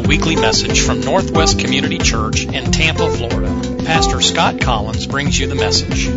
weekly message from Northwest Community Church in Tampa, Florida. Pastor Scott Collins brings you the message.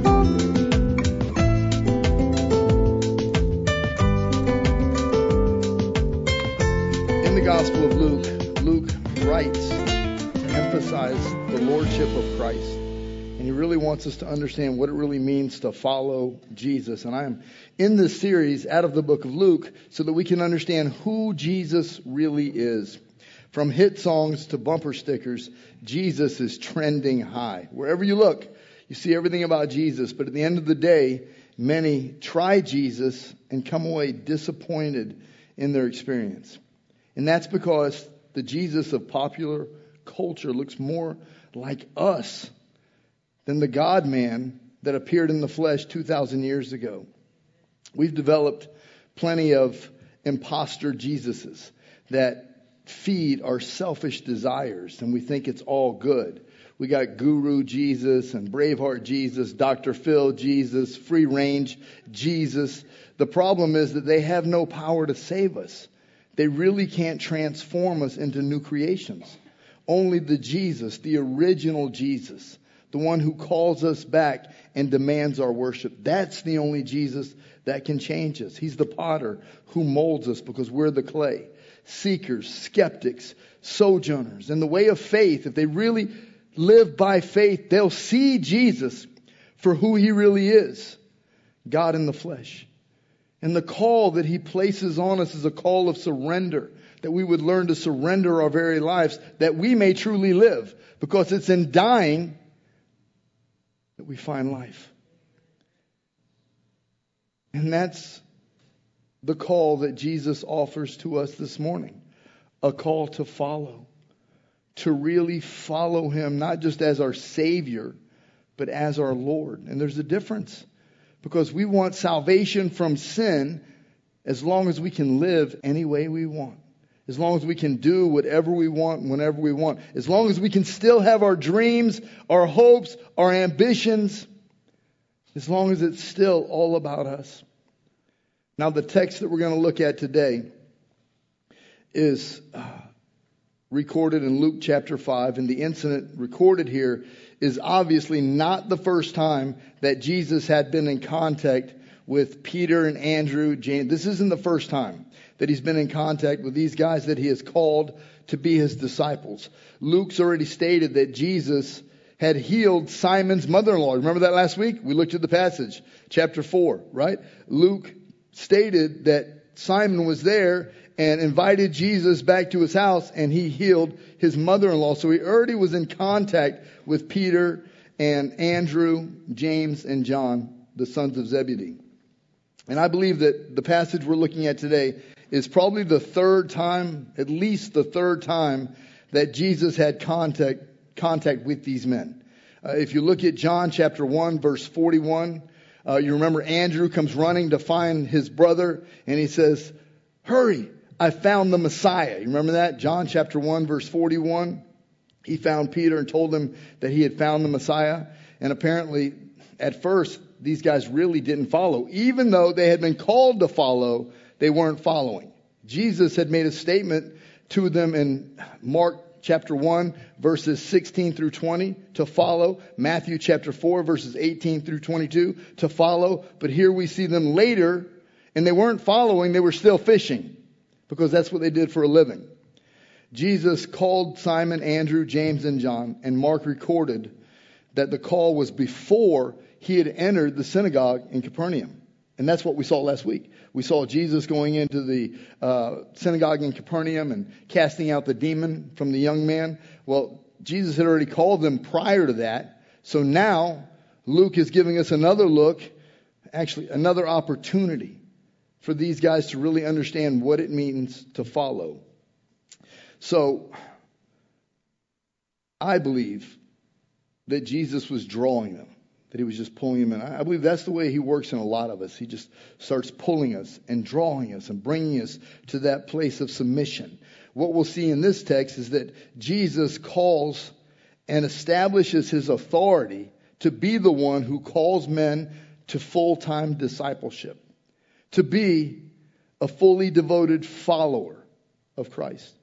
In the Gospel of Luke writes to emphasize the lordship of Christ. And he really wants us to understand what it really means to follow Jesus. And I am in this series out of the book of Luke so that we can understand who Jesus really is. From hit songs to bumper stickers, Jesus is trending high. Wherever you look, you see everything about Jesus. But at the end of the day, many try Jesus and come away disappointed in their experience. And that's because the Jesus of popular culture looks more like us than the God-man that appeared in the flesh 2,000 years ago. We've developed plenty of imposter Jesuses that feed our selfish desires, and we think it's all good. We got Guru Jesus and Braveheart Jesus, Dr. Phil Jesus, Free Range Jesus. The problem is that they have no power to save us. They really can't transform us into new creations. Only the Jesus, the original Jesus, the one who calls us back and demands our worship. That's the only Jesus that can change us. He's the potter who molds us because we're the clay. Seekers, skeptics, sojourners. In the way of faith, if they really live by faith, they'll see Jesus for who he really is. God in the flesh. And the call that he places on us is a call of surrender. That we would learn to surrender our very lives that we may truly live. Because it's in dying that we find life. And that's the call that Jesus offers to us this morning. A call to follow. To really follow him, not just as our Savior, but as our Lord. And there's a difference. Because we want salvation from sin as long as we can live any way we want. As long as we can do whatever we want, whenever we want. As long as we can still have our dreams, our hopes, our ambitions. As long as it's still all about us. Now the text that we're going to look at today is recorded in Luke chapter 5. And the incident recorded here is obviously not the first time that Jesus had been in contact with Peter and Andrew, James. This isn't the first time that he's been in contact with these guys that he has called to be his disciples. Luke's already stated that Jesus had healed Simon's mother-in-law. Remember that last week? We looked at the passage, chapter 4, right? Luke stated that Simon was there and invited Jesus back to his house and he healed his mother-in-law. So he already was in contact with Peter and Andrew, James, and John, the sons of Zebedee. And I believe that the passage we're looking at today is probably the third time, at least the third time, that Jesus had contact with these men. If you look at John chapter 1, verse 41, you remember Andrew comes running to find his brother, and he says, "Hurry, I found the Messiah." You remember that? John chapter 1, verse 41. He found Peter and told him that he had found the Messiah. And apparently, at first, these guys really didn't follow. Even though they had been called to follow, they weren't following. Jesus had made a statement to them in Mark chapter 1, verses 16 through 20 to follow. Matthew chapter 4, verses 18 through 22 to follow. But here we see them later, and they weren't following, they were still fishing. Because that's what they did for a living. Jesus called Simon, Andrew, James, and John, and Mark recorded that the call was before he had entered the synagogue in Capernaum. And that's what we saw last week. We saw Jesus going into the synagogue in Capernaum and casting out the demon from the young man. Well, Jesus had already called them prior to that. So now Luke is giving us another look, actually another opportunity for these guys to really understand what it means to follow. So I believe that Jesus was drawing them. That he was just pulling them in. I believe that's the way he works in a lot of us. He just starts pulling us and drawing us and bringing us to that place of submission. What we'll see in this text is that Jesus calls and establishes his authority to be the one who calls men to full-time discipleship. To be a fully devoted follower of Christ.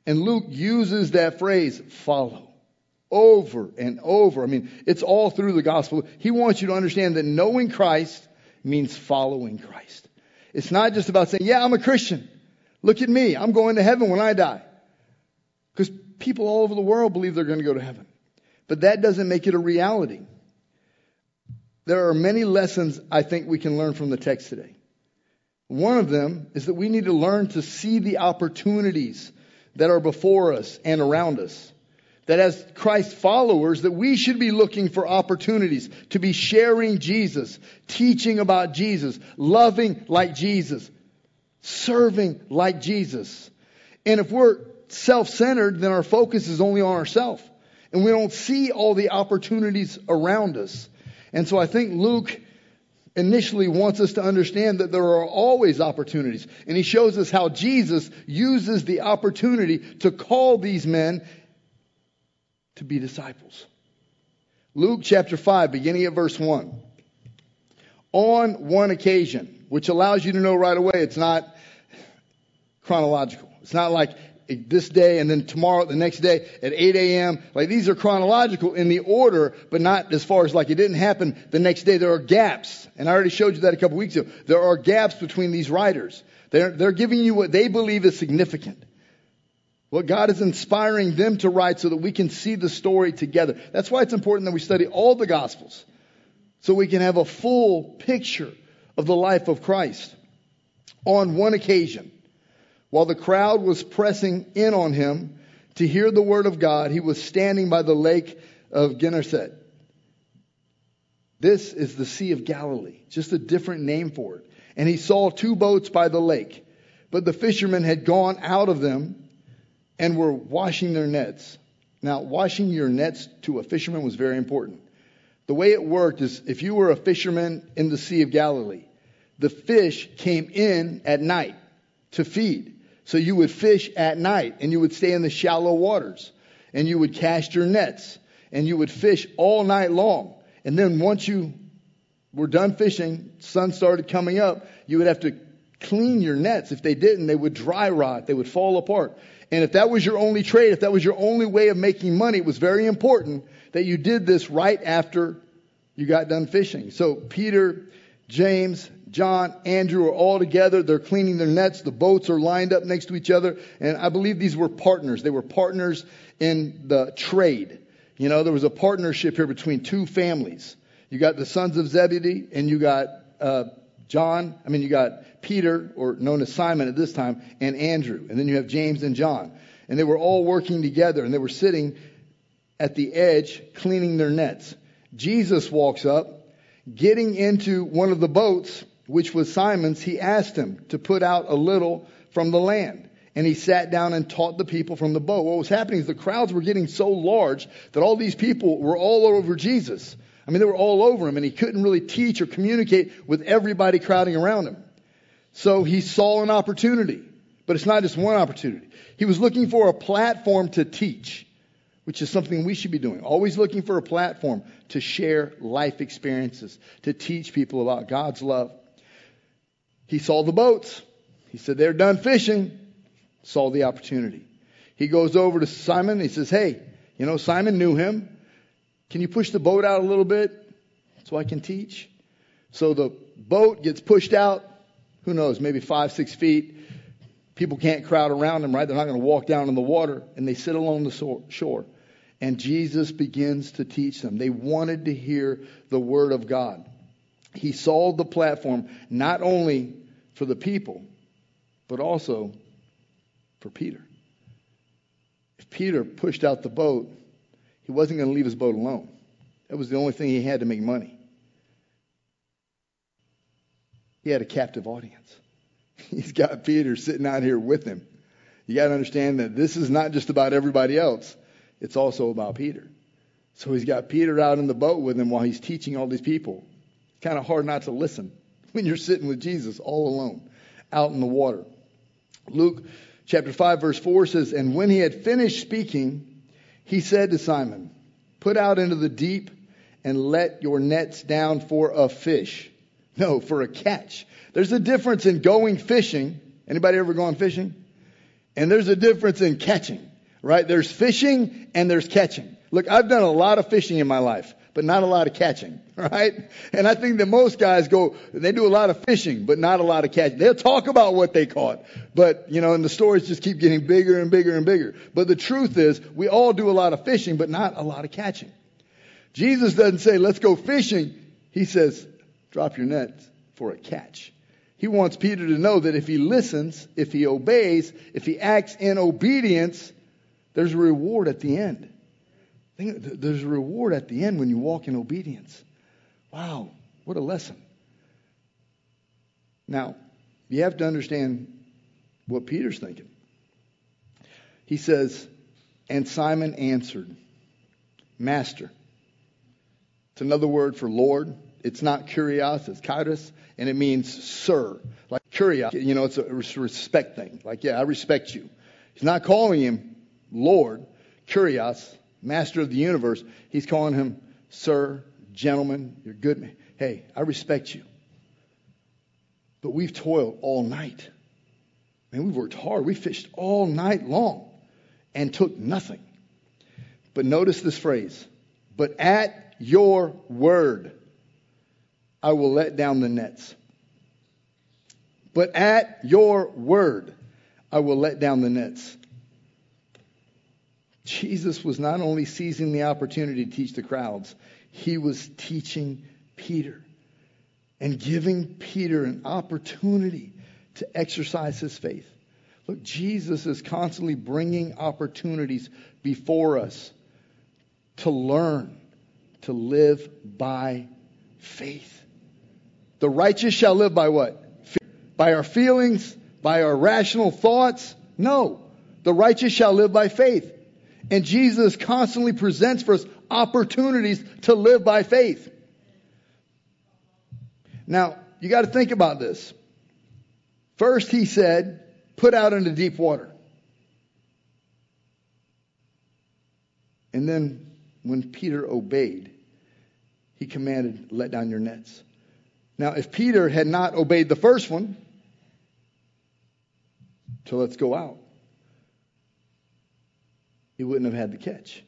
And Luke uses that phrase, follow, over and over. I mean, it's all through the gospel. He wants you to understand that knowing Christ means following Christ. It's not just about saying, yeah, I'm a Christian. Look at me. I'm going to heaven when I die. Because people all over the world believe they're going to go to heaven. But that doesn't make it a reality. There are many lessons I think we can learn from the text today. One of them is that we need to learn to see the opportunities that are before us and around us. That as Christ followers, that we should be looking for opportunities to be sharing Jesus, teaching about Jesus, loving like Jesus, serving like Jesus. And if we're self-centered, then our focus is only on ourselves. And we don't see all the opportunities around us. And so I think Luke initially wants us to understand that there are always opportunities. And he shows us how Jesus uses the opportunity to call these men to be disciples. Luke chapter 5, beginning at verse 1. On one occasion, which allows you to know right away it's not chronological. It's not like this day and then tomorrow, the next day at 8 a.m. Like these are chronological in the order, but not as far as like it didn't happen the next day. There are gaps. And I already showed you that a couple weeks ago. There are gaps between these writers. They're giving you what they believe is significant. What God is inspiring them to write so that we can see the story together. That's why it's important that we study all the Gospels. So we can have a full picture of the life of Christ. On one occasion, while the crowd was pressing in on him to hear the word of God, he was standing by the lake of Gennesaret. This is the Sea of Galilee, just a different name for it. And he saw two boats by the lake, but the fishermen had gone out of them and were washing their nets. Now, washing your nets to a fisherman was very important. The way it worked is if you were a fisherman in the Sea of Galilee, the fish came in at night to feed. So you would fish at night and you would stay in the shallow waters and you would cast your nets and you would fish all night long. And then once you were done fishing, sun started coming up, you would have to clean your nets. If they didn't, they would dry rot. They would fall apart. And if that was your only trade, if that was your only way of making money, it was very important that you did this right after you got done fishing. So Peter, James, John, Andrew are all together. They're cleaning their nets. The boats are lined up next to each other. And I believe these were partners. They were partners in the trade. You know, there was a partnership here between two families. You got the sons of Zebedee and you got you got Peter, or known as Simon at this time, and Andrew. And then you have James and John. And they were all working together and they were sitting at the edge cleaning their nets. Jesus walks up, getting into one of the boats, which was Simon's. He asked him to put out a little from the land. And he sat down and taught the people from the boat. What was happening is the crowds were getting so large that all these people were all over Jesus. I mean, they were all over him, and he couldn't really teach or communicate with everybody crowding around him. So he saw an opportunity. But it's not just one opportunity. He was looking for a platform to teach, which is something we should be doing. Always looking for a platform to share life experiences, to teach people about God's love. He saw the boats. He said, they're done fishing. Saw the opportunity. He goes over to Simon. He says, hey, Simon knew him. Can you push the boat out a little bit so I can teach? So the boat gets pushed out, who knows, maybe 5-6 feet. People can't crowd around them, right? They're not going to walk down in the water. And they sit along the shore. And Jesus begins to teach them. They wanted to hear the word of God. He saw the platform not only for the people, but also for Peter. If Peter pushed out the boat, he wasn't going to leave his boat alone. That was the only thing he had to make money. He had a captive audience. He's got Peter sitting out here with him. You got to understand that this is not just about everybody else. It's also about Peter. So he's got Peter out in the boat with him while he's teaching all these people. It's kind of hard not to listen when you're sitting with Jesus all alone out in the water. Luke chapter 5 verse 4 says, and when he had finished speaking, he said to Simon, put out into the deep and let your nets down for a fish. No, for a catch. There's a difference in going fishing. Anybody ever gone fishing? And there's a difference in catching, right? There's fishing and there's catching. Look, I've done a lot of fishing in my life, but not a lot of catching, right? And I think that most guys they do a lot of fishing, but not a lot of catching. They'll talk about what they caught, but, and the stories just keep getting bigger and bigger and bigger. But the truth is, we all do a lot of fishing, but not a lot of catching. Jesus doesn't say, let's go fishing. He says, drop your nets for a catch. He wants Peter to know that if he listens, if he obeys, if he acts in obedience, there's a reward at the end. There's a reward at the end when you walk in obedience. Wow, what a lesson. Now, you have to understand what Peter's thinking. He says, and Simon answered, Master. It's another word for Lord. It's not kurios, it's kairos, and it means sir. Like kurios, it's a respect thing. Like, yeah, I respect you. He's not calling him Lord, kurios, master of the universe. He's calling him sir, gentleman, you're good man. Hey, I respect you. But we've toiled all night. Man, we've worked hard. We fished all night long and took nothing. But notice this phrase, but at your word, I will let down the nets. But at your word, I will let down the nets. Jesus was not only seizing the opportunity to teach the crowds, he was teaching Peter and giving Peter an opportunity to exercise his faith. Look, Jesus is constantly bringing opportunities before us to learn to live by faith. The righteous shall live by what? By our feelings? By our rational thoughts? No. The righteous shall live by faith. And Jesus constantly presents for us opportunities to live by faith. Now, you got to think about this. First, he said, put out into deep water. And then, when Peter obeyed, he commanded, let down your nets. Now, if Peter had not obeyed the first one, so let's go out, he wouldn't have had the catch.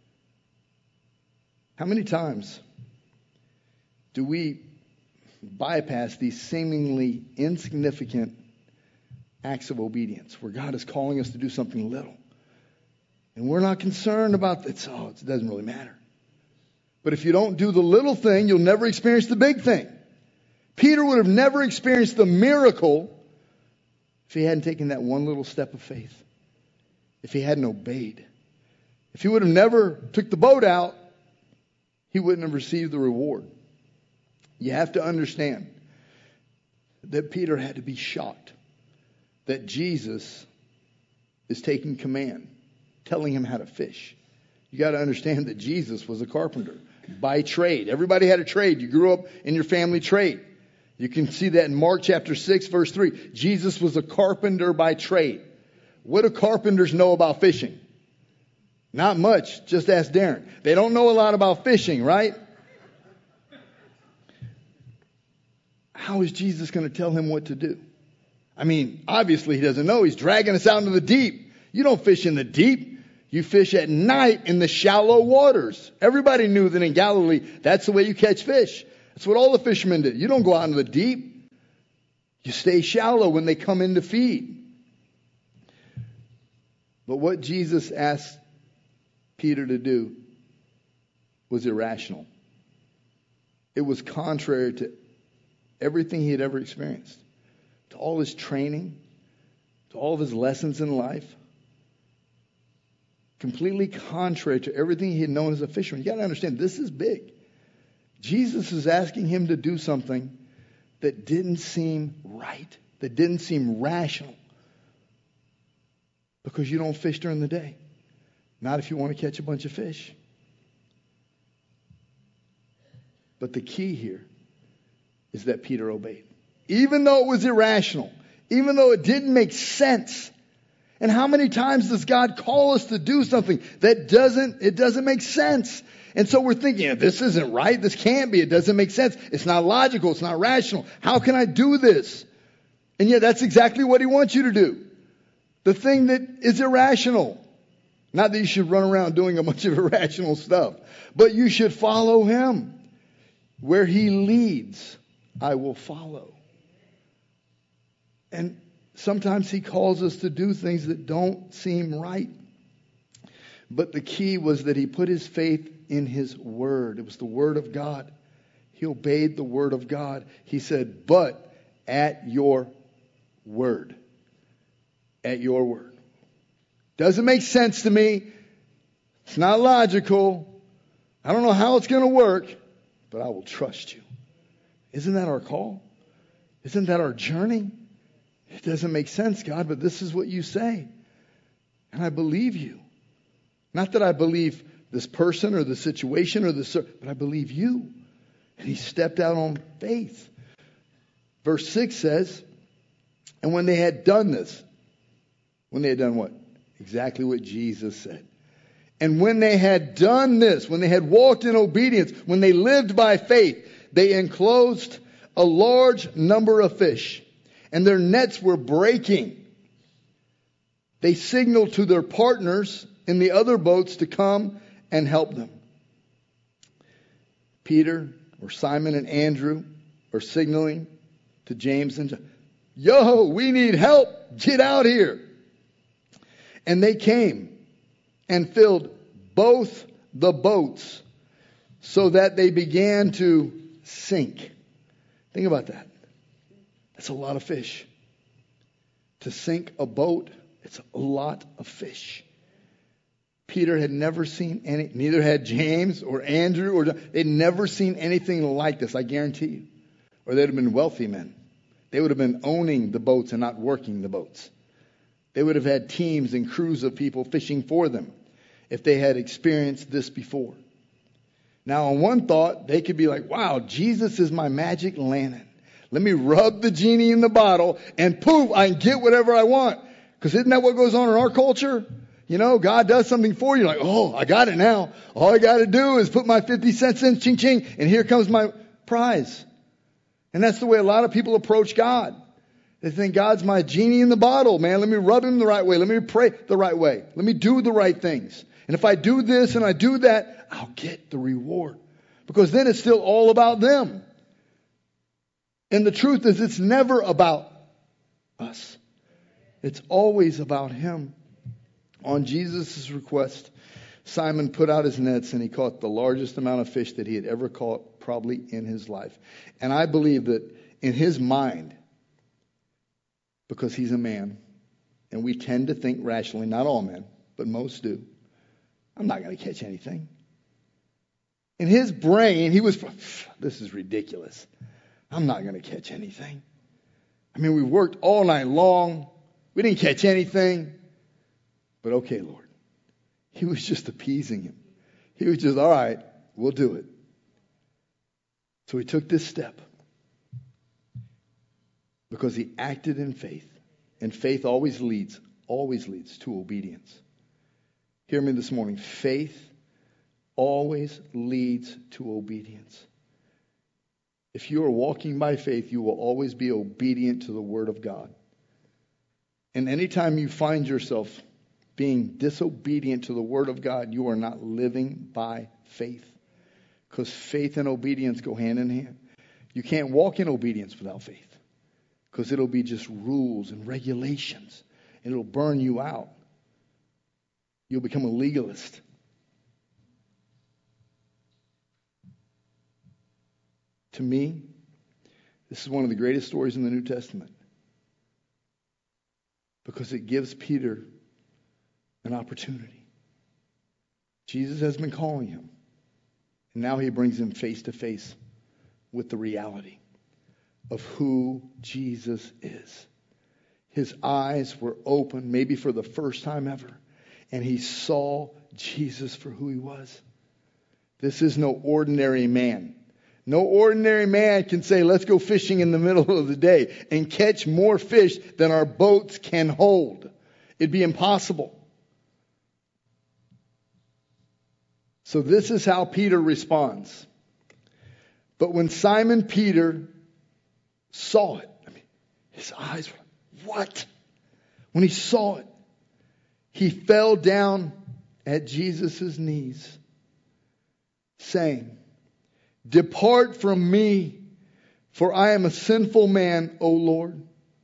How many times do we bypass these seemingly insignificant acts of obedience where God is calling us to do something little? And we're not concerned about it. It doesn't really matter. But if you don't do the little thing, you'll never experience the big thing. Peter would have never experienced the miracle if he hadn't taken that one little step of faith. If he hadn't obeyed. If he would have never took the boat out, he wouldn't have received the reward. You have to understand that Peter had to be shocked that Jesus is taking command, telling him how to fish. You got to understand that Jesus was a carpenter by trade. Everybody had a trade. You grew up in your family trade. You can see that in Mark chapter 6, verse 3. Jesus was a carpenter by trade. What do carpenters know about fishing? Not much. Just ask Darren. They don't know a lot about fishing, right? How is Jesus going to tell him what to do? I mean, obviously he doesn't know. He's dragging us out into the deep. You don't fish in the deep. You fish at night in the shallow waters. Everybody knew that in Galilee, that's the way you catch fish. That's what all the fishermen did. You don't go out into the deep. You stay shallow when they come in to feed. But what Jesus asked Peter to do was irrational. It was contrary to everything he had ever experienced, to all his training, to all of his lessons in life. Completely contrary to everything he had known as a fisherman. You got to understand, this is big. Jesus is asking him to do something that didn't seem right, that didn't seem rational. Because you don't fish during the day. Not if you want to catch a bunch of fish. But the key here is that Peter obeyed. Even though it was irrational, even though it didn't make sense. And how many times does God call us to do something that doesn't make sense? And so we're thinking, this isn't right. This can't be. It doesn't make sense. It's not logical. It's not rational. How can I do this? And yet that's exactly what he wants you to do. The thing that is irrational. Not that you should run around doing a bunch of irrational stuff, but you should follow him. Where he leads, I will follow. And sometimes he calls us to do things that don't seem right. But the key was that he put his faith in his word. It was the word of God. He obeyed the word of God. He said, but at your word. At your word. Doesn't make sense to me. It's not logical. I don't know how it's going to work, but I will trust you. Isn't that our call? Isn't that our journey? It doesn't make sense, God, but this is what you say. And I believe you. Not that I believe this person or the situation or but I believe you. And he stepped out on faith. Verse 6 says, and when they had done this, when they had done what? Exactly what Jesus said. And when they had done this, when they had walked in obedience, when they lived by faith, they enclosed a large number of fish, and their nets were breaking. They signaled to their partners in the other boats to come and help them. Peter or Simon and Andrew are signaling to James and John, yo, we need help. Get out here. And they came and filled both the boats so that they began to sink. Think about that. That's a lot of fish. To sink a boat, it's a lot of fish. Peter had never seen any, neither had James or Andrew, or they'd never seen anything like this, I guarantee you. Or they'd have been wealthy men. They would have been owning the boats and not working the boats. They would have had teams and crews of people fishing for them if they had experienced this before. Now, on one thought, they could be like, wow, Jesus is my magic lantern. Let me rub the genie in the bottle and poof, I can get whatever I want. Because isn't that what goes on in our culture? You know, God does something for you. Like, oh, I got it now. All I got to do is put my 50 cents in, ching, ching, and here comes my prize. And that's the way a lot of people approach God. They think God's my genie in the bottle, man. Let me rub him the right way. Let me pray the right way. Let me do the right things. And if I do this and I do that, I'll get the reward. Because then it's still all about them. And the truth is, it's never about us. It's always about him. On Jesus' request, Simon put out his nets and he caught the largest amount of fish that he had ever caught probably in his life. And I believe that in his mind, because he's a man, and we tend to think rationally, not all men, but most do, I'm not going to catch anything. In his brain, he was, this is ridiculous. I'm not going to catch anything. I mean, we worked all night long. We didn't catch anything. But okay, Lord. He was just appeasing him. He was just, all right, we'll do it. So he took this step because he acted in faith. And faith always leads to obedience. Hear me this morning. Faith always leads to obedience. If you are walking by faith, you will always be obedient to the Word of God. And anytime you find yourself being disobedient to the Word of God, you are not living by faith. Because faith and obedience go hand in hand. You can't walk in obedience without faith. Because it'll be just rules and regulations. And it'll burn you out. You'll become a legalist. To me, this is one of the greatest stories in the New Testament. Because it gives Peter an opportunity. Jesus has been calling him. And now he brings him face to face with the reality of who Jesus is. His eyes were open, maybe for the first time ever. And he saw Jesus for who he was. This is no ordinary man. No ordinary man can say, let's go fishing in the middle of the day and catch more fish than our boats can hold. It'd be impossible. So this is how Peter responds. But when Simon Peter saw it, his eyes were, what? When he saw it, he fell down at Jesus' knees, saying, "Depart from me, for I am a sinful man, O Lord."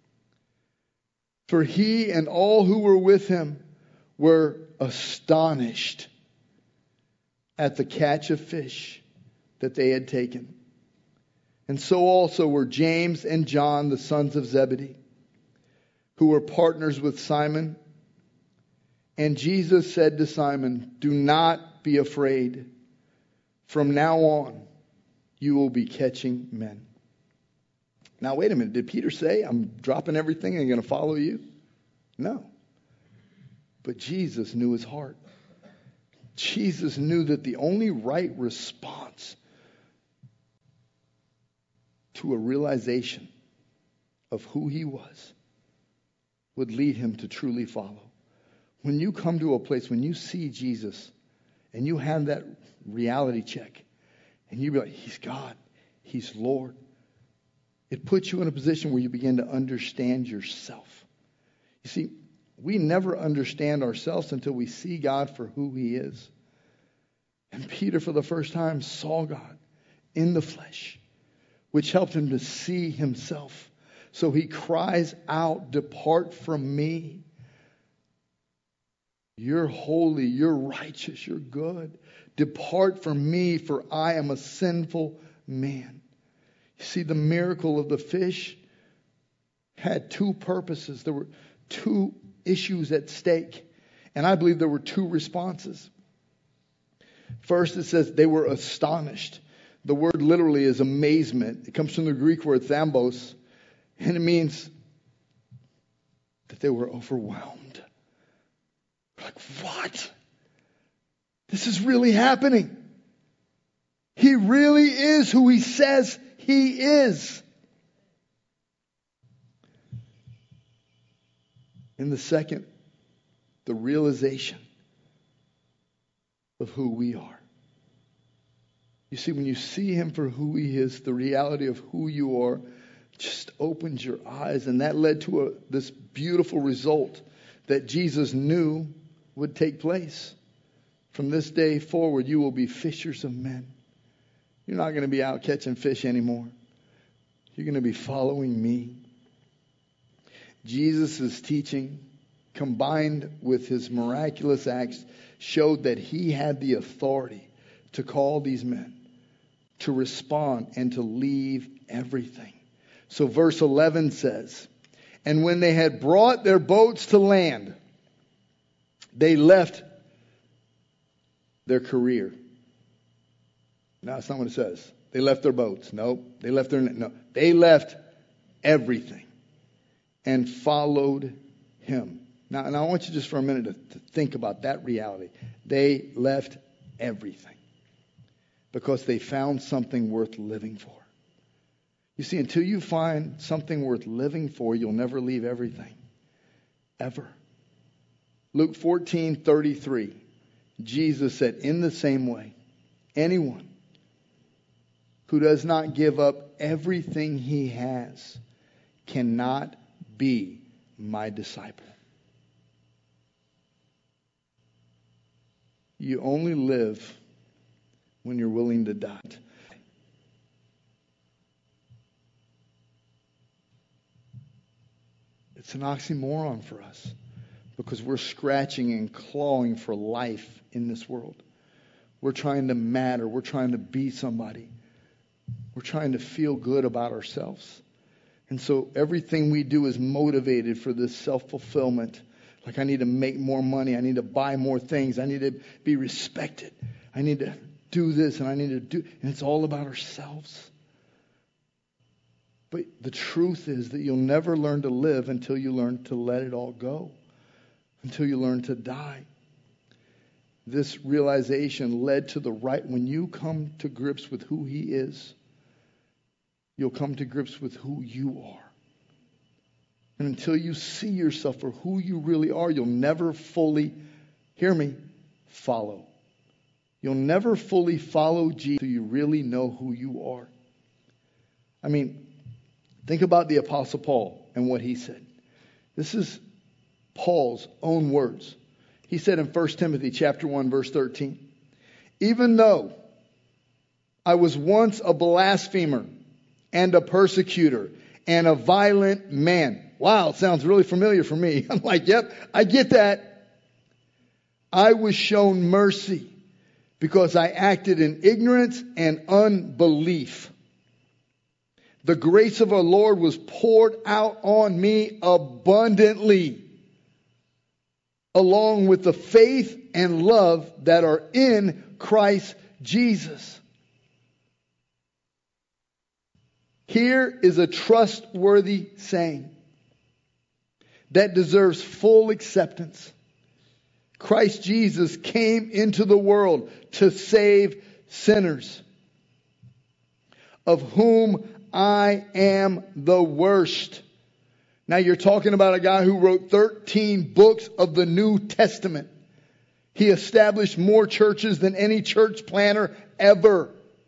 For he and all who were with him were astonished at the catch of fish that they had taken. And so also were James and John, the sons of Zebedee, who were partners with Simon. And Jesus said to Simon, "Do not be afraid. From now on, you will be catching men." Now, wait a minute. Did Peter say, "I'm dropping everything and going to follow you"? No. But Jesus knew his heart. Jesus knew that the only right response to a realization of who he was would lead him to truly follow. When you come to a place, when you see Jesus and you have that reality check and you be like, he's God, he's Lord, it puts you in a position where you begin to understand yourself. You see, we never understand ourselves until we see God for who he is. And Peter, for the first time, saw God in the flesh, which helped him to see himself. So he cries out, "Depart from me. You're holy, you're righteous, you're good. Depart from me, for I am a sinful man." You see, the miracle of the fish had two purposes. There were two issues at stake. And I believe there were two responses. First, it says they were astonished. The word literally is amazement. It comes from the Greek word thambos, and it means that they were overwhelmed. Like, what? This is really happening. He really is who he says he is. And the second, the realization of who we are. You see, when you see him for who he is, the reality of who you are just opens your eyes. And that led to this beautiful result that Jesus knew would take place. From this day forward, you will be fishers of men. You're not going to be out catching fish anymore. You're going to be following me. Jesus' teaching, combined with his miraculous acts, showed that he had the authority to call these men to respond and to leave everything. So verse 11 says, "And when they had brought their boats to land, they left their career." No, that's not what it says. They left their boats. No, they left they left everything and followed him. Now, I want you just for a minute to think about that reality. They left everything because they found something worth living for. You see, until you find something worth living for, you'll never leave everything. Ever. Luke 14:33, Jesus said, "In the same way, anyone who does not give up everything he has cannot be my disciple." You only live when you're willing to die. It's an oxymoron for us because we're scratching and clawing for life in this world. We're trying to matter. We're trying to be somebody. We're trying to feel good about ourselves. And so everything we do is motivated for this self-fulfillment. Like, I need to make more money. I need to buy more things. I need to be respected. I need to do this and I need to do... And it's all about ourselves. But the truth is that you'll never learn to live until you learn to let it all go. Until you learn to die. This realization led to the right... When you come to grips with who he is, you'll come to grips with who you are. And until you see yourself for who you really are, you'll never fully, hear me, follow. You'll never fully follow Jesus until you really know who you are. I mean, think about the Apostle Paul and what he said. This is Paul's own words. He said in 1 Timothy chapter 1, verse 13, even though I was once a blasphemer and a persecutor and a violent man. Wow, it sounds really familiar for me. I'm like, yep, I get that. I was shown mercy because I acted in ignorance and unbelief. The grace of our Lord was poured out on me abundantly, along with the faith and love that are in Christ Jesus. Here is a trustworthy saying that deserves full acceptance. Christ Jesus came into the world to save sinners, of whom I am the worst. Now you're talking about a guy who wrote 13 books of the New Testament. He established more churches than any church planner ever.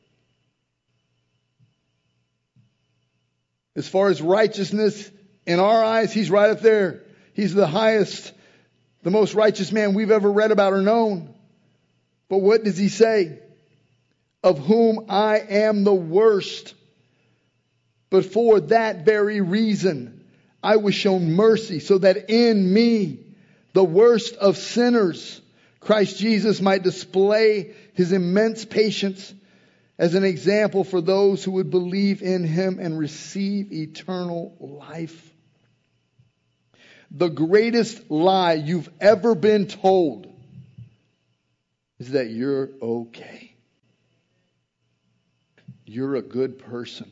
As far as righteousness in our eyes, he's right up there. He's the highest, the most righteous man we've ever read about or known. But what does he say? Of whom I am the worst. But for that very reason, I was shown mercy so that in me, the worst of sinners, Christ Jesus might display his immense patience as an example for those who would believe in him and receive eternal life. The greatest lie you've ever been told is that you're okay. You're a good person.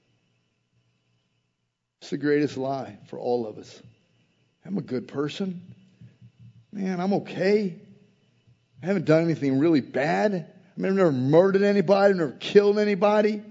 It's the greatest lie for all of us. I'm a good person. Man, I'm okay. I haven't done anything really bad. I've never murdered anybody. I've never killed anybody.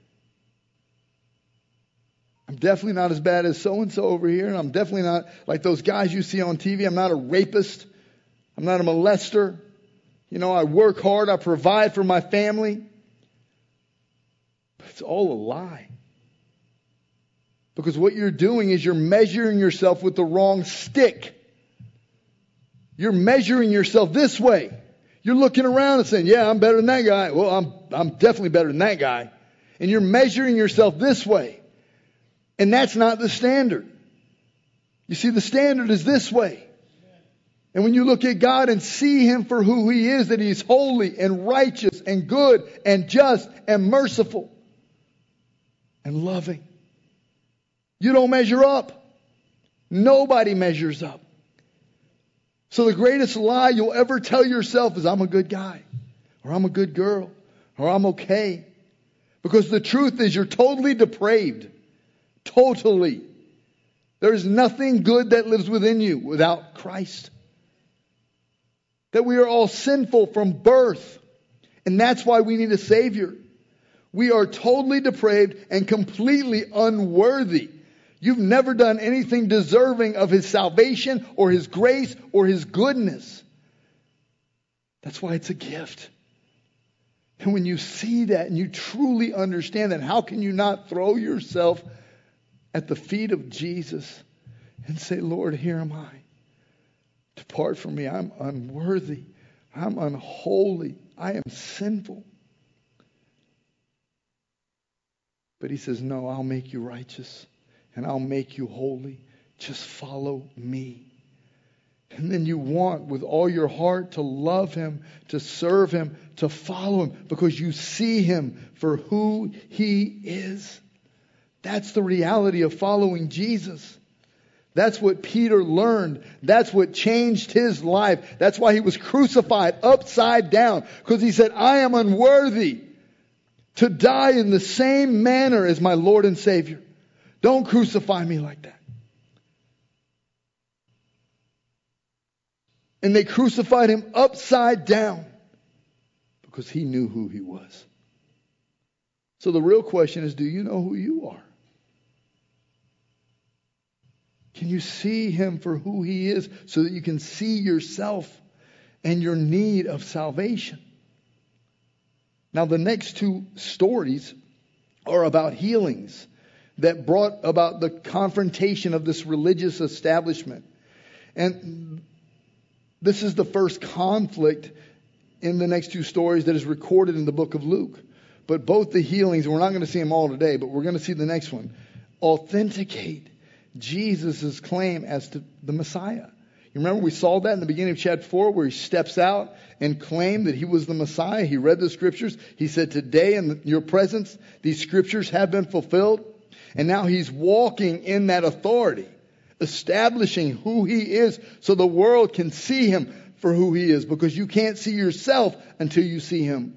I'm definitely not as bad as so-and-so over here. And I'm definitely not like those guys you see on TV. I'm not a rapist. I'm not a molester. You know, I work hard. I provide for my family. But it's all a lie. Because what you're doing is you're measuring yourself with the wrong stick. You're measuring yourself this way. You're looking around and saying, yeah, I'm better than that guy. Well, I'm definitely better than that guy. And you're measuring yourself this way. And that's not the standard. You see, the standard is this way. And when you look at God and see him for who he is, that he's holy and righteous and good and just and merciful and loving. You don't measure up. Nobody measures up. So the greatest lie you'll ever tell yourself is, I'm a good guy, or I'm a good girl, or I'm okay. Because the truth is you're totally depraved. Totally. There's nothing good that lives within you without Christ. That we are all sinful from birth. And that's why we need a Savior. We are totally depraved and completely unworthy. You've never done anything deserving of his salvation or his grace or his goodness. That's why it's a gift. And when you see that and you truly understand that, how can you not throw yourself at the feet of Jesus and say, Lord, here am I. Depart from me. I'm unworthy. I'm unholy. I am sinful. But he says, no, I'll make you righteous. And I'll make you holy. Just follow me. And then you want with all your heart to love him, to serve him, to follow him, because you see him for who he is. That's the reality of following Jesus. That's what Peter learned. That's what changed his life. That's why he was crucified upside down. Because he said, I am unworthy to die in the same manner as my Lord and Savior. Don't crucify me like that. And they crucified him upside down because he knew who he was. So the real question is, do you know who you are? Can you see him for who he is so that you can see yourself and your need of salvation? Now, the next two stories are about healings that brought about the confrontation of this religious establishment. And this is the first conflict in the next two stories that is recorded in the book of Luke. But both the healings, we're not going to see them all today, but we're going to see the next one, authenticate Jesus' claim as to the Messiah. You remember we saw that in the beginning of chapter 4 where he steps out and claimed that he was the Messiah. He read the scriptures. He said, today in your presence, these scriptures have been fulfilled. And now he's walking in that authority, establishing who he is so the world can see him for who he is, because you can't see yourself until you see him.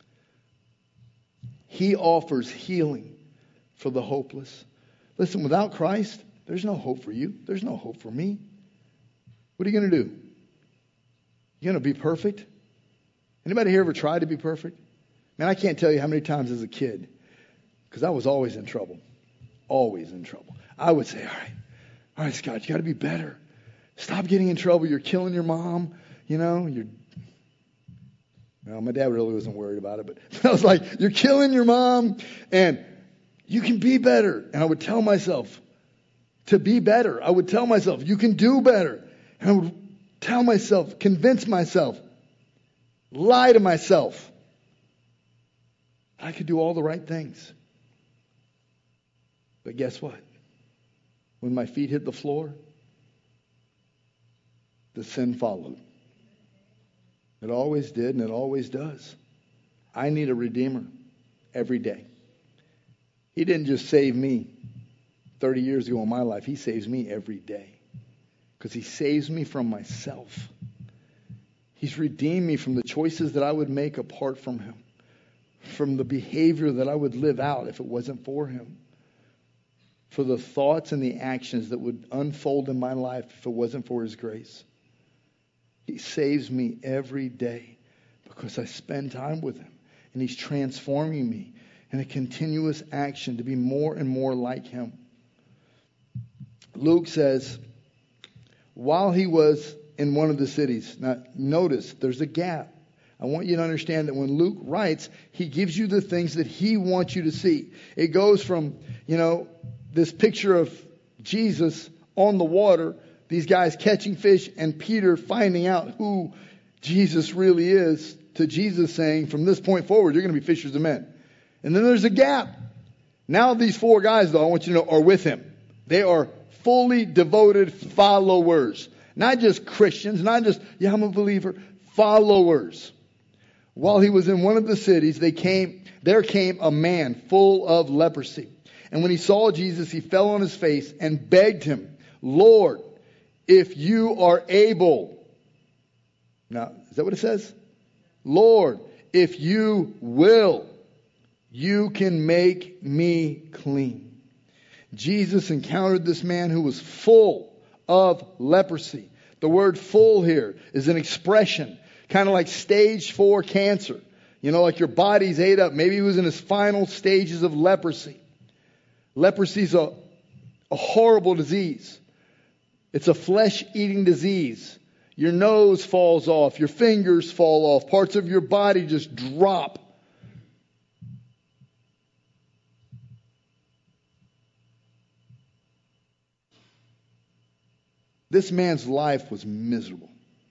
He offers healing for the hopeless. Listen, without Christ, there's no hope for you. There's no hope for me. What are you going to do? You're going to be perfect? Anybody here ever tried to be perfect? Man, I can't tell you how many times as a kid, because I was always in trouble. Always in trouble. I would say, all right, Scott, you got to be better. Stop getting in trouble. You're killing your mom. Well, my dad really wasn't worried about it, but I was like, you're killing your mom, and you can be better. And I would tell myself to be better. I would tell myself, you can do better. And I would tell myself, convince myself, lie to myself. I could do all the right things. But guess what? When my feet hit the floor, the sin followed. It always did, and it always does. I need a Redeemer every day. He didn't just save me 30 years ago in my life. He saves me every day. Because he saves me from myself. He's redeemed me from the choices that I would make apart from him. From the behavior that I would live out if it wasn't for him. For the thoughts and the actions that would unfold in my life if it wasn't for his grace. He saves me every day because I spend time with him. And he's transforming me in a continuous action to be more and more like him. Luke says, while he was in one of the cities. Now, notice, there's a gap. I want you to understand that when Luke writes, he gives you the things that he wants you to see. It goes from, this picture of Jesus on the water, these guys catching fish, and Peter finding out who Jesus really is, to Jesus saying, from this point forward, you're going to be fishers of men. And then there's a gap. Now these four guys, though, I want you to know, are with him. They are fully devoted followers. Not just Christians, not just, I'm a believer. Followers. While he was in one of the cities, there came a man full of leprosy. And when he saw Jesus, he fell on his face and begged him, Lord, if you are able. Now, is that what it says? Lord, if you will, you can make me clean. Jesus encountered this man who was full of leprosy. The word full here is an expression, kind of like stage 4 cancer. Like your body's ate up. Maybe he was in his final stages of leprosy. Leprosy is a horrible disease. It's a flesh-eating disease. Your nose falls off. Your fingers fall off. Parts of your body just drop. This man's life was miserable.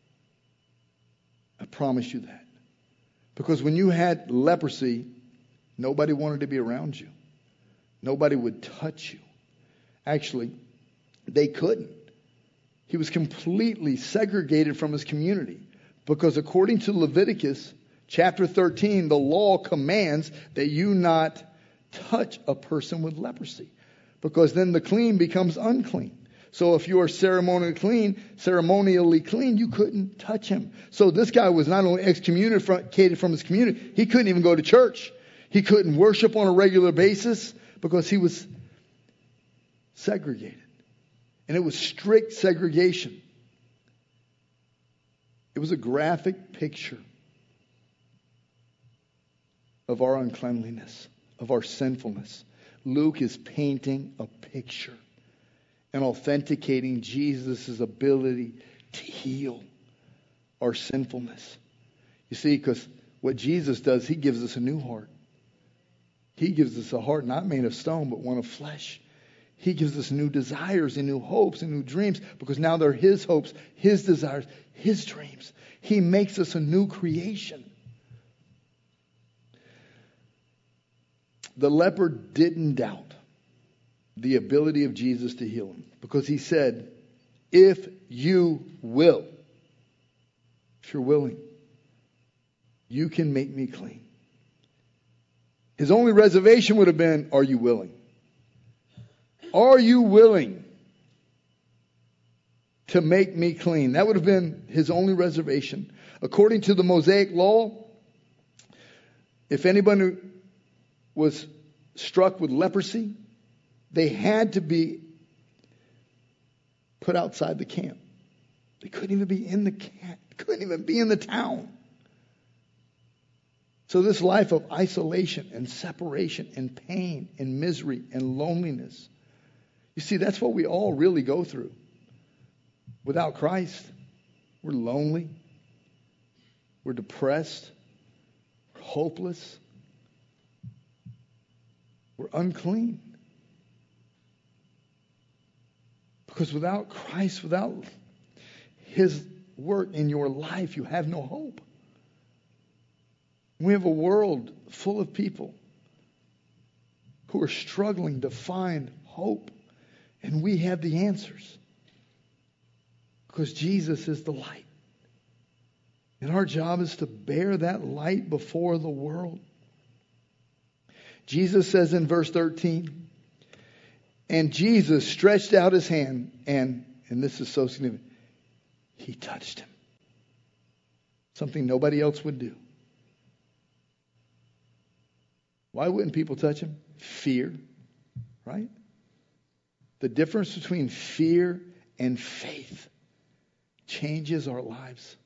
I promise you that. Because when you had leprosy, nobody wanted to be around you. Nobody would touch you. Actually, they couldn't. He was completely segregated from his community. Because according to Leviticus chapter 13, the law commands that you not touch a person with leprosy. Because then the clean becomes unclean. So if you are ceremonially clean, you couldn't touch him. So this guy was not only excommunicated from his community, he couldn't even go to church. He couldn't worship on a regular basis because he was segregated. And it was strict segregation. It was a graphic picture of our uncleanliness, of our sinfulness. Luke is painting a picture and authenticating Jesus' ability to heal our sinfulness. You see, because what Jesus does, he gives us a new heart. He gives us a heart not made of stone, but one of flesh. He gives us new desires and new hopes and new dreams because now they're His hopes, His desires, His dreams. He makes us a new creation. The leper didn't doubt the ability of Jesus to heal him because he said, if you will, if you're willing, you can make me clean. His only reservation would have been, are you willing? Are you willing to make me clean? That would have been his only reservation. According to the Mosaic law, if anybody was struck with leprosy, they had to be put outside the camp. They couldn't even be in the camp. Couldn't even be in the town. So this life of isolation and separation and pain and misery and loneliness, you see, that's what we all really go through. Without Christ, we're lonely. We're depressed. We're hopeless. We're unclean. Because without Christ, without His work in your life, you have no hope. We have a world full of people who are struggling to find hope. And we have the answers. Because Jesus is the light. And our job is to bear that light before the world. Jesus says in verse 13, and Jesus stretched out His hand and this is so significant, He touched him. Something nobody else would do. Why wouldn't people touch him? Fear, right? The difference between fear and faith changes our lives.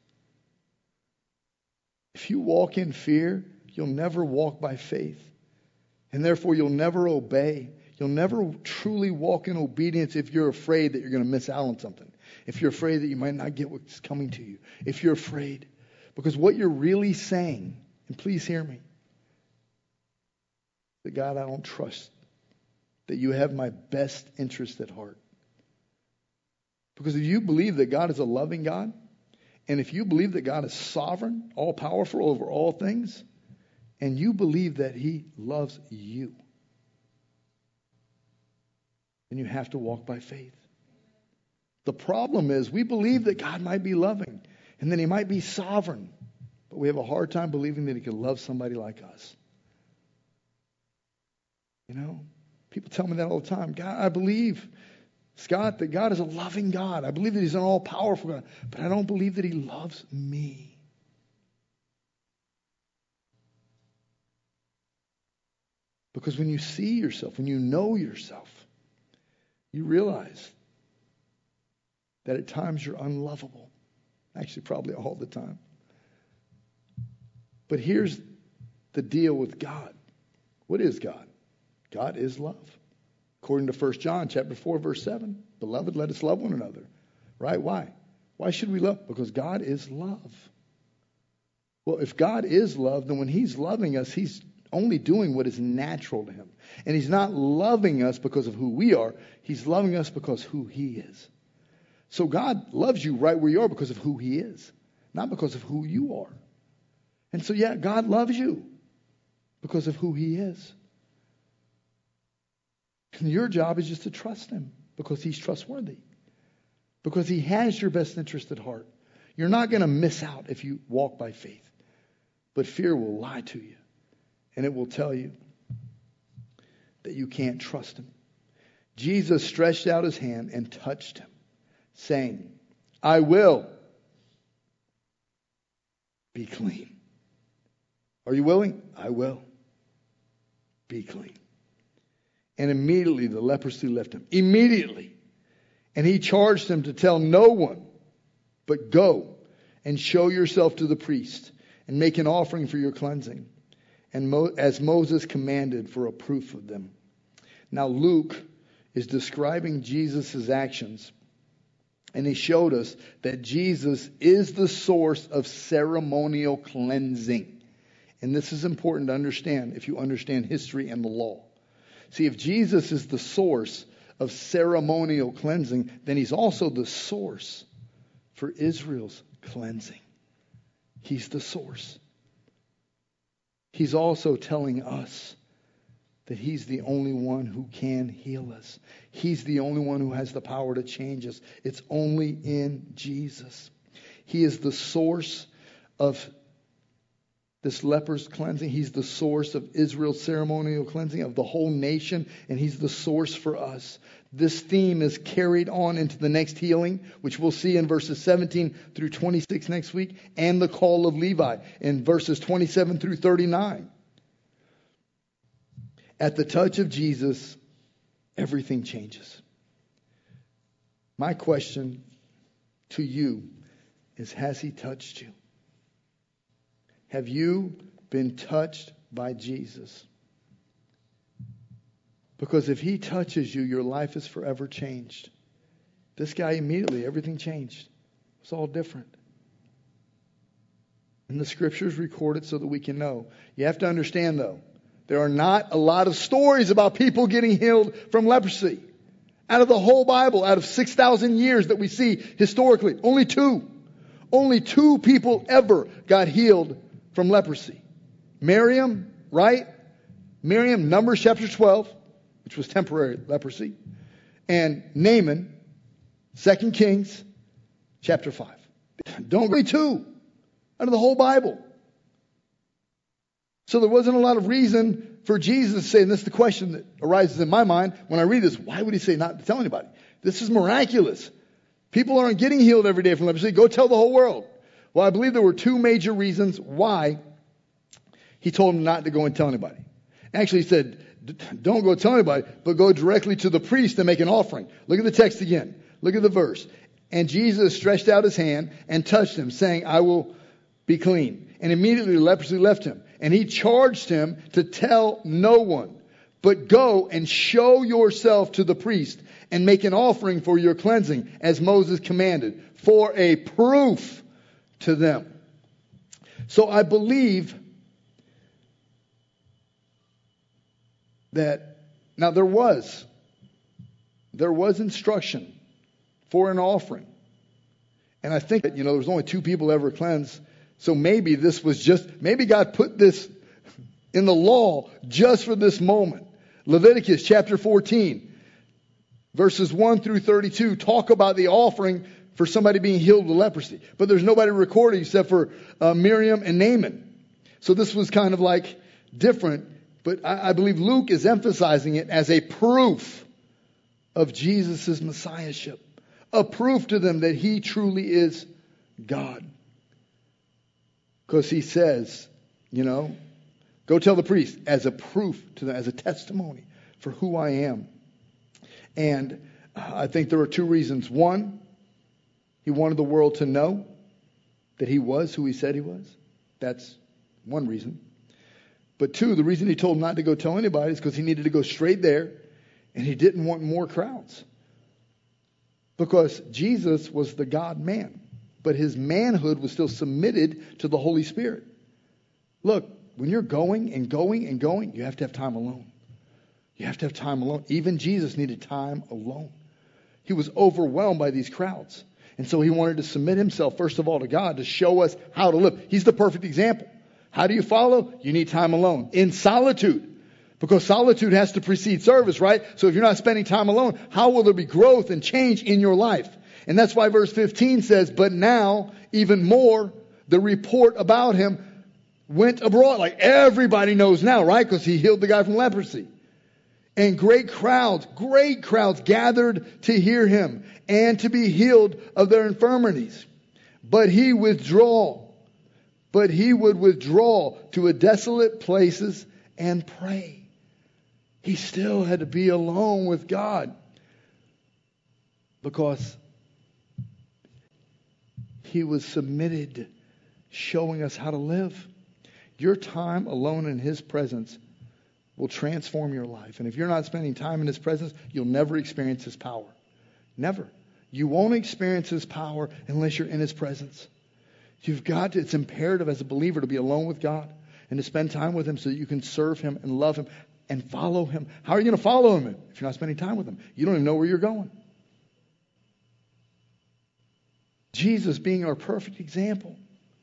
If you walk in fear, you'll never walk by faith. And therefore, you'll never obey. You'll never truly walk in obedience if you're afraid that you're going to miss out on something. If you're afraid that you might not get what's coming to you. If you're afraid. Because what you're really saying, and please hear me, that God, I don't trust that you have my best interest at heart. Because if you believe that God is a loving God, and if you believe that God is sovereign, all-powerful over all things, and you believe that He loves you, then you have to walk by faith. The problem is we believe that God might be loving, and that He might be sovereign, but we have a hard time believing that He can love somebody like us. You know, people tell me that all the time. God, I believe, Scott, that God is a loving God. I believe that He's an all-powerful God. But I don't believe that He loves me. Because when you see yourself, when you know yourself, you realize that at times you're unlovable. Actually, probably all the time. But here's the deal with God. What is God? God is love. According to 1 John chapter 4, verse 7, beloved, let us love one another. Right? Why? Why should we love? Because God is love. Well, if God is love, then when He's loving us, He's only doing what is natural to Him. And He's not loving us because of who we are. He's loving us because who He is. So God loves you right where you are because of who He is, not because of who you are. And so, yeah, God loves you because of who He is. And your job is just to trust Him because He's trustworthy. Because He has your best interest at heart. You're not going to miss out if you walk by faith. But fear will lie to you. And it will tell you that you can't trust Him. Jesus stretched out His hand and touched him, saying, I will be clean. Are you willing? I will be clean. And immediately the leprosy left him. Immediately. And He charged him to tell no one, but go and show yourself to the priest and make an offering for your cleansing. And as Moses commanded, for a proof of them. Now Luke is describing Jesus' actions. And he showed us that Jesus is the source of ceremonial cleansing. And this is important to understand if you understand history and the law. See, if Jesus is the source of ceremonial cleansing, then he's also the source for Israel's cleansing. He's the source. He's also telling us that he's the only one who can heal us. He's the only one who has the power to change us. It's only in Jesus. He is the source of this leper's cleansing. He's the source of Israel's ceremonial cleansing, of the whole nation, and he's the source for us. This theme is carried on into the next healing, which we'll see in verses 17 through 26 next week, and the call of Levi in verses 27 through 39. At the touch of Jesus, everything changes. My question to you is, has he touched you? Have you been touched by Jesus? Because if he touches you, your life is forever changed. This guy immediately, everything changed. It's all different. And the scriptures record it so that we can know. You have to understand, though, there are not a lot of stories about people getting healed from leprosy. Out of the whole Bible, out of 6,000 years that we see historically, only two. Only two people ever got healed from leprosy. Miriam, right? Miriam, Numbers chapter 12, which was temporary leprosy. And Naaman, 2 Kings chapter 5. Don't be two out of the whole Bible. So there wasn't a lot of reason for Jesus to say, and this is the question that arises in my mind when I read this, why would he say not to tell anybody? This is miraculous. People aren't getting healed every day from leprosy. Go tell the whole world. Well, I believe there were two major reasons why he told him not to go and tell anybody. Actually, he said, don't go tell anybody, but go directly to the priest and make an offering. Look at the text again. Look at the verse. And Jesus stretched out his hand and touched him, saying, I will be clean. And immediately the leprosy left him. And he charged him to tell no one, but go and show yourself to the priest and make an offering for your cleansing, as Moses commanded, for a proof to them. So I believe that now there was instruction for an offering. And I think that, there was only two people ever cleansed. So maybe maybe God put this in the law just for this moment. Leviticus chapter 14, verses 1 through 32 talk about the offering for somebody being healed with leprosy. But there's nobody recorded except for Miriam and Naaman. So this was kind of like different. But I believe Luke is emphasizing it as a proof of Jesus' messiahship. A proof to them that he truly is God. Because he says, go tell the priest as a proof to them, as a testimony for who I am. And I think there are two reasons. One, he wanted the world to know that he was who he said he was. That's one reason. But two, the reason he told him not to go tell anybody is because he needed to go straight there and he didn't want more crowds. Because Jesus was the God-man. But his manhood was still submitted to the Holy Spirit. Look, when you're going and going and going, you have to have time alone. You have to have time alone. Even Jesus needed time alone. He was overwhelmed by these crowds. And so he wanted to submit himself, first of all, to God to show us how to live. He's the perfect example. How do you follow? You need time alone. In solitude. Because solitude has to precede service, right? So if you're not spending time alone, how will there be growth and change in your life? And that's why verse 15 says, but now, even more, the report about him went abroad. Like everybody knows now, right? Because he healed the guy from leprosy. And great crowds gathered to hear him and to be healed of their infirmities. But he would withdraw to a desolate places and pray. He still had to be alone with God. Because he was submitted, showing us how to live. Your time alone in his presence will transform your life. And if you're not spending time in his presence, you'll never experience his power. Never. You won't experience his power unless you're in his presence. It's imperative as a believer to be alone with God and to spend time with him so that you can serve him and love him and follow him. How are you going to follow him if you're not spending time with him? You don't even know where you're going. Jesus being our perfect example.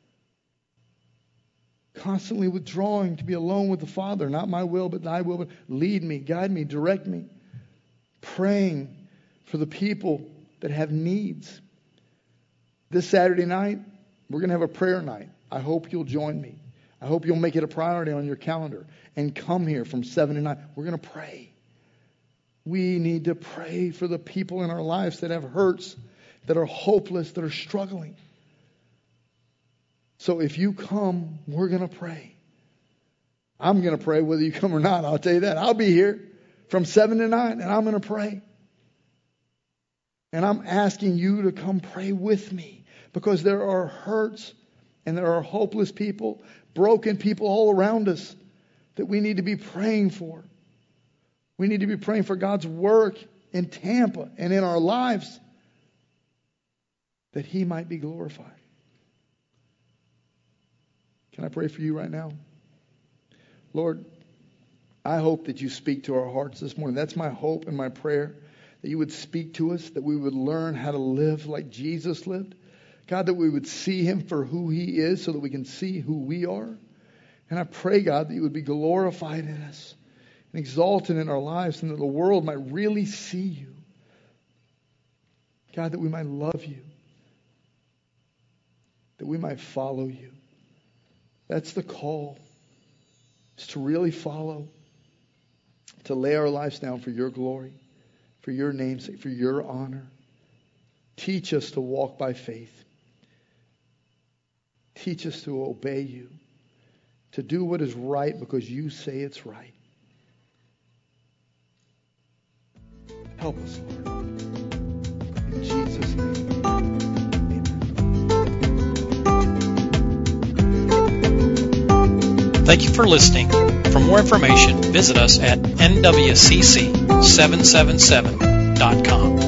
Constantly withdrawing to be alone with the Father. Not my will, but thy will. But lead me, guide me, direct me. Praying for the people that have needs. This Saturday night, we're going to have a prayer night. I hope you'll join me. I hope you'll make it a priority on your calendar and come here from 7 to 9. We're going to pray. We need to pray for the people in our lives that have hurts, that are hopeless, that are struggling. So if you come, we're going to pray. I'm going to pray whether you come or not. I'll tell you that. I'll be here from 7 to 9 and I'm going to pray. And I'm asking you to come pray with me because there are hurts and there are hopeless people, broken people all around us that we need to be praying for. We need to be praying for God's work in Tampa and in our lives that He might be glorified. Can I pray for you right now? Lord, I hope that you speak to our hearts this morning. That's my hope and my prayer, that you would speak to us, that we would learn how to live like Jesus lived. God, that we would see Him for who He is so that we can see who we are. And I pray, God, that you would be glorified in us and exalted in our lives and that the world might really see you. God, that we might love you, that we might follow you. That's the call, is to really follow, to lay our lives down for your glory, for your name's sake, for your honor. Teach us to walk by faith. Teach us to obey you, to do what is right because you say it's right. Help us, Lord. In Jesus' name. Thank you for listening. For more information, visit us at nwcc777.com.